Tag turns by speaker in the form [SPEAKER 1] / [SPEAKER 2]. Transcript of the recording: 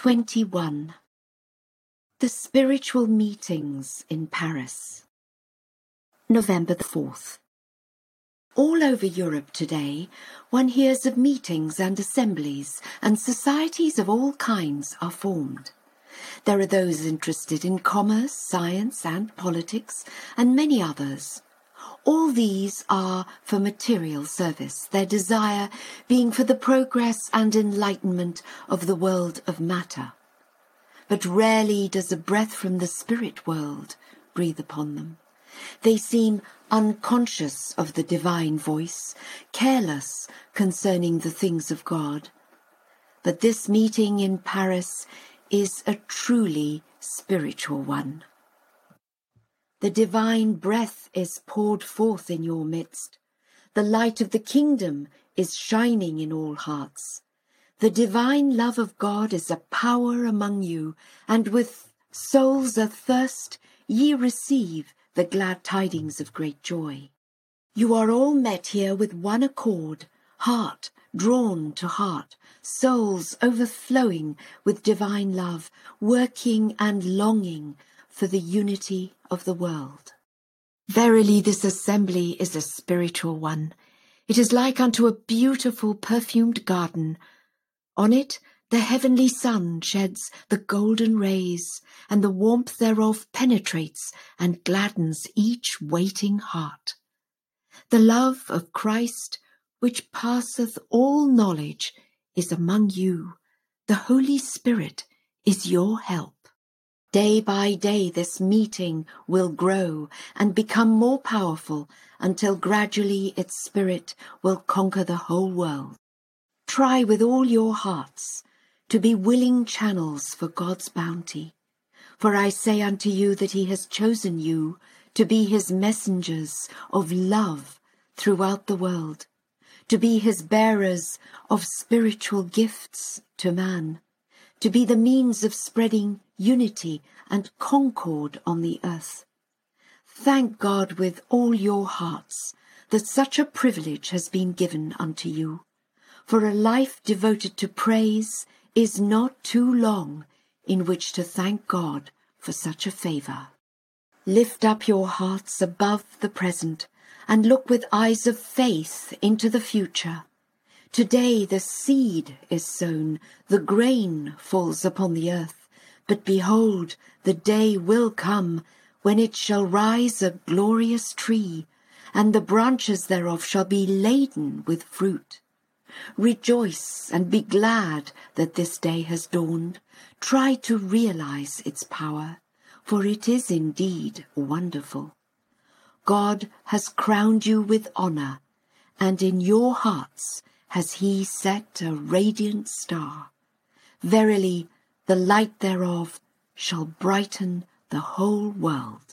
[SPEAKER 1] 21. The Spiritual Meetings in Paris. November the 4th. All over Europe today, one hears of meetings and assemblies, and societies of all kinds are formed. There are those interested in commerce, science and politics, and many others. All these are for material service, their desire being for the progress and enlightenment of the world of matter. But rarely does a breath from the spirit world breathe upon them. They seem unconscious of the divine voice, careless concerning the things of God. But this meeting in Paris is a truly spiritual one. The divine breath is poured forth in your midst. The light of the kingdom is shining in all hearts. The divine love of God is a power among you, and with souls athirst ye receive the glad tidings of great joy. You are all met here with one accord, heart drawn to heart, souls overflowing with divine love, working and longing for the unity of the world. Verily, this assembly is a spiritual one. It is like unto a beautiful perfumed garden. On it the heavenly sun sheds the golden rays, and the warmth thereof penetrates and gladdens each waiting heart. The love of Christ, which passeth all knowledge, is among you. The Holy Spirit is your help. Day by day this meeting will grow and become more powerful until gradually its spirit will conquer the whole world. Try with all your hearts to be willing channels for God's bounty. For I say unto you that he has chosen you to be his messengers of love throughout the world, to be his bearers of spiritual gifts to man, to be the means of spreading unity and concord on the earth. Thank God with all your hearts that such a privilege has been given unto you, for a life devoted to praise is not too long in which to thank God for such a favour. Lift up your hearts above the present and look with eyes of faith into the future. Today the seed is sown, the grain falls upon the earth, but behold, the day will come when it shall rise a glorious tree, and the branches thereof shall be laden with fruit. Rejoice and be glad that this day has dawned. Try to realize its power, for it is indeed wonderful. God has crowned you with honor, and in your hearts has he set a radiant star. Verily, the light thereof shall brighten the whole world.